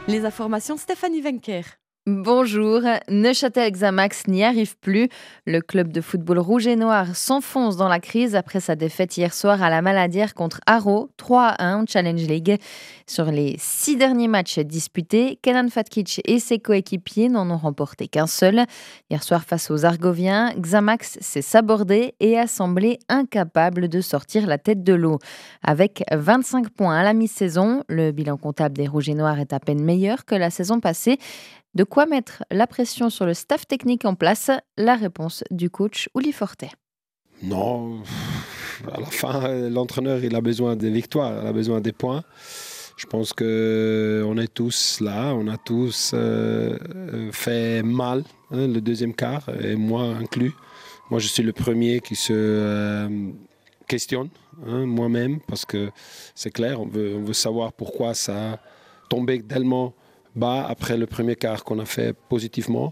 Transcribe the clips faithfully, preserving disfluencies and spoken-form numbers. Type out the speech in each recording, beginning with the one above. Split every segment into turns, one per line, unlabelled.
Les informations, Stéphanie Wenker.
Bonjour, Neuchâtel Xamax n'y arrive plus. Le club de football rouge et noir s'enfonce dans la crise après sa défaite hier soir à la Maladière contre Haro, trois à un en Challenge League. Sur les six derniers matchs disputés, Kenan Fatkic et ses coéquipiers n'en ont remporté qu'un seul. Hier soir face aux Argoviens, Xamax s'est sabordé et a semblé incapable de sortir la tête de l'eau. Avec vingt-cinq points à la mi-saison, le bilan comptable des rouges et noirs est à peine meilleur que la saison passée. De quoi mettre la pression sur le staff technique en place? La réponse du coach Uli Fortet.
Non, à la fin, l'entraîneur il a besoin des victoires, il a besoin des points. Je pense qu'on est tous là, on a tous euh, fait mal, hein, le deuxième quart, et moi inclus. Moi, je suis le premier qui se euh, questionne, hein, moi-même, parce que c'est clair, on veut, on veut savoir pourquoi ça a tombé tellement bas après le premier quart qu'on a fait positivement.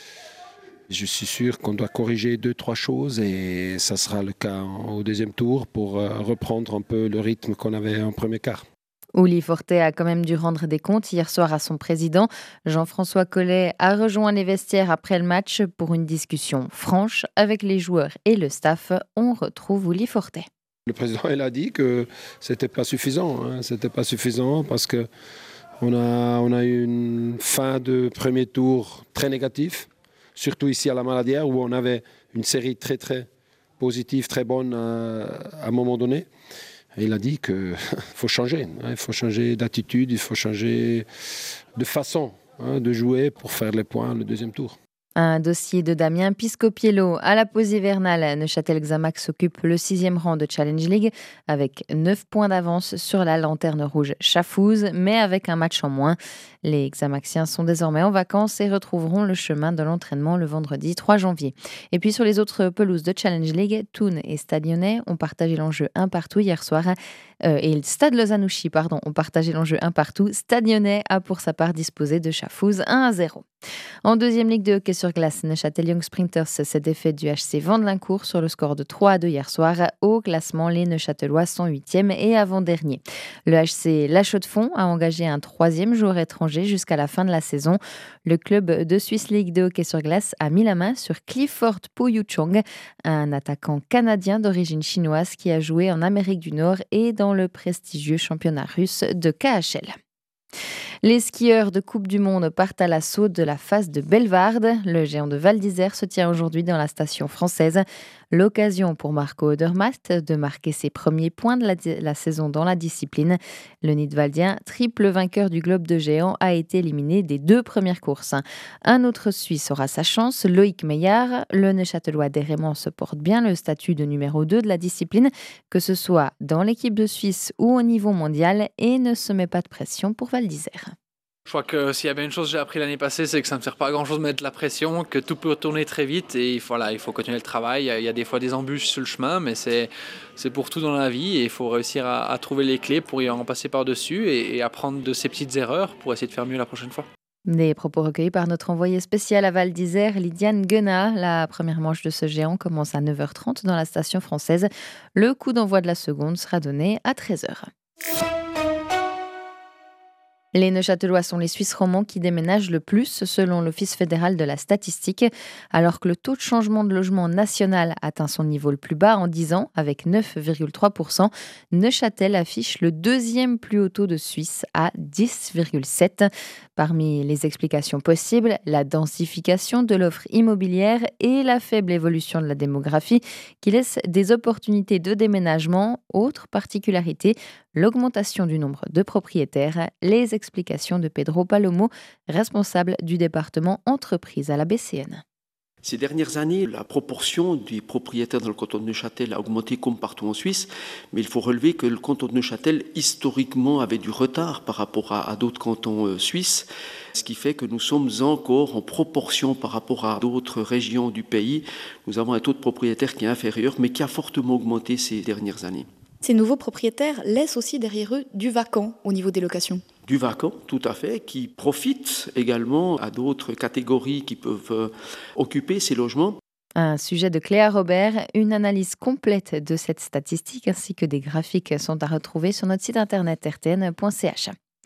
Je suis sûr qu'on doit corriger deux, trois choses et ça sera le cas au deuxième tour pour reprendre un peu le rythme qu'on avait en premier quart.
Uli Fortet a quand même dû rendre des comptes hier soir à son président. Jean-François Collet a rejoint les vestiaires après le match pour une discussion franche avec les joueurs et le staff. On retrouve Uli Fortet.
Le président il a dit que c'était pas suffisant, hein. C'était pas suffisant parce que On a, on a eu une fin de premier tour très négative, surtout ici à la Maladière où on avait une série très très positive, très bonne à, à un moment donné. Et il a dit qu'il faut changer, hein, il faut changer d'attitude, il faut changer de façon, hein, de jouer pour faire les points le deuxième tour.
Un dossier de Damien Piscopiello à la pause hivernale. Neuchâtel Xamax occupe le sixième rang de Challenge League avec neuf points d'avance sur la lanterne rouge Chafouz, mais avec un match en moins. Les Xamaxiens sont désormais en vacances et retrouveront le chemin de l'entraînement le vendredi trois janvier. Et puis sur les autres pelouses de Challenge League, Thun et Stade Lyonnais ont partagé l'enjeu un partout hier soir. Euh, et le Stade Lausanne-Ouchy, pardon, ont partagé l'enjeu un partout. Stade Lyonnais a pour sa part disposé de Chafouz un à zéro. En deuxième ligue de hockey sur glace, Neuchâtel Young Sprinters s'est défait du H C Vandelincourt sur le score de trois à deux hier soir. Au classement, les Neuchâtelois sont huitième et avant-dernier. Le H C La Chaux-de-Fonds a engagé un troisième joueur étranger jusqu'à la fin de la saison. Le club de Swiss League de hockey sur glace a mis la main sur Clifford Pouillouchong, un attaquant canadien d'origine chinoise qui a joué en Amérique du Nord et dans le prestigieux championnat russe de K H L. Les skieurs de Coupe du Monde partent à l'assaut de la phase de Bellewaerde. Le géant de Val d'Isère se tient aujourd'hui dans la station française. L'occasion pour Marco Odermatt de marquer ses premiers points de la, la saison dans la discipline. Le Nidwaldien, triple vainqueur du Globe de géant, a été éliminé des deux premières courses. Un autre Suisse aura sa chance, Loïc Meillard. Le Neuchâtelois Dérément se porte bien le statut de numéro deux de la discipline, que ce soit dans l'équipe de Suisse ou au niveau mondial, et ne se met pas de pression pour Val d'Isère.
Je crois que s'il y a bien une chose que j'ai appris l'année passée, c'est que ça ne me sert pas à grand-chose de mettre la pression, que tout peut tourner très vite et voilà, il faut continuer le travail. Il y a des fois des embûches sur le chemin, mais c'est, c'est pour tout dans la vie et il faut réussir à, à trouver les clés pour y en passer par-dessus et, et apprendre de ces petites erreurs pour essayer de faire mieux la prochaine fois.
Des propos recueillis par notre envoyée spéciale à Val d'Isère, Lydiane Guenat. La première manche de ce géant commence à neuf heures trente dans la station française. Le coup d'envoi de la seconde sera donné à treize heures. Les Neuchâtelois sont les Suisses romands qui déménagent le plus selon l'Office fédéral de la statistique, alors que le taux de changement de logement national atteint son niveau le plus bas en dix ans avec neuf virgule trois pour cent. Neuchâtel affiche le deuxième plus haut taux de Suisse à dix virgule sept. Parmi les explications possibles, la densification de l'offre immobilière et la faible évolution de la démographie qui laisse des opportunités de déménagement. Autre particularité, l'augmentation du nombre de propriétaires. Les explications de Pedro Palomo, responsable du département entreprise à la B C N.
Ces dernières années, la proportion des propriétaires dans le canton de Neuchâtel a augmenté comme partout en Suisse, mais il faut relever que le canton de Neuchâtel, historiquement, avait du retard par rapport à, à d'autres cantons euh, suisses, ce qui fait que nous sommes encore en proportion par rapport à d'autres régions du pays. Nous avons un taux de propriétaires qui est inférieur, mais qui a fortement augmenté ces dernières années.
Ces nouveaux propriétaires laissent aussi derrière eux du vacant au niveau des locations.
Du vacant, tout à fait, qui profite également à d'autres catégories qui peuvent euh, occuper ces logements.
Un sujet de Cléa Robert, une analyse complète de cette statistique ainsi que des graphiques sont à retrouver sur notre site internet r t n point c h.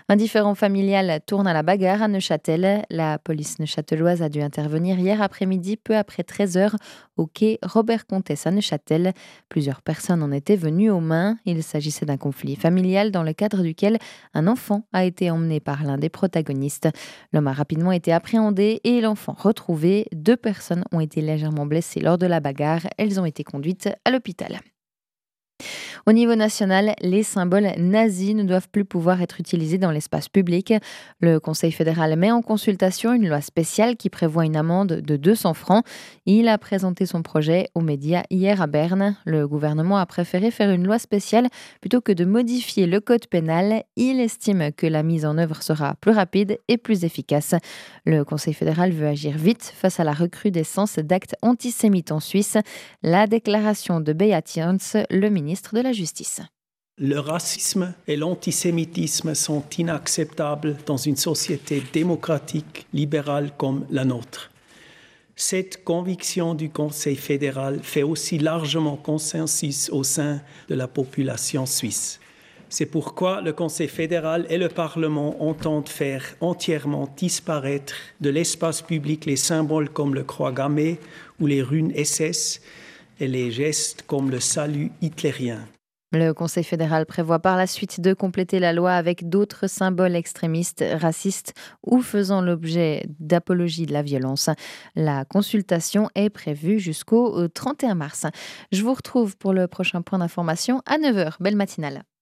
Un différend familial tourne à la bagarre à Neuchâtel. La police neuchâteloise a dû intervenir hier après-midi, peu après treize heures, au quai Robert Comtesse à Neuchâtel. Plusieurs personnes en étaient venues aux mains. Il s'agissait d'un conflit familial dans le cadre duquel un enfant a été emmené par l'un des protagonistes. L'homme a rapidement été appréhendé et l'enfant retrouvé. Deux personnes ont été légèrement blessées lors de la bagarre. Elles ont été conduites à l'hôpital. Au niveau national, les symboles nazis ne doivent plus pouvoir être utilisés dans l'espace public. Le Conseil fédéral met en consultation une loi spéciale qui prévoit une amende de deux cents francs. Il a présenté son projet aux médias hier à Berne. Le gouvernement a préféré faire une loi spéciale plutôt que de modifier le code pénal. Il estime que la mise en œuvre sera plus rapide et plus efficace. Le Conseil fédéral veut agir vite face à la recrudescence d'actes antisémites en Suisse. La déclaration de Beat Jans, le ministre de la Justice.
Le racisme et l'antisémitisme sont inacceptables dans une société démocratique, libérale comme la nôtre. Cette conviction du Conseil fédéral fait aussi largement consensus au sein de la population suisse. C'est pourquoi le Conseil fédéral et le Parlement entendent faire entièrement disparaître de l'espace public les symboles comme le croix gammée ou les runes S S et les gestes comme le salut hitlérien.
Le Conseil fédéral prévoit par la suite de compléter la loi avec d'autres symboles extrémistes, racistes ou faisant l'objet d'apologie de la violence. La consultation est prévue jusqu'au trente et un mars. Je vous retrouve pour le prochain point d'information à neuf heures. Belle matinale.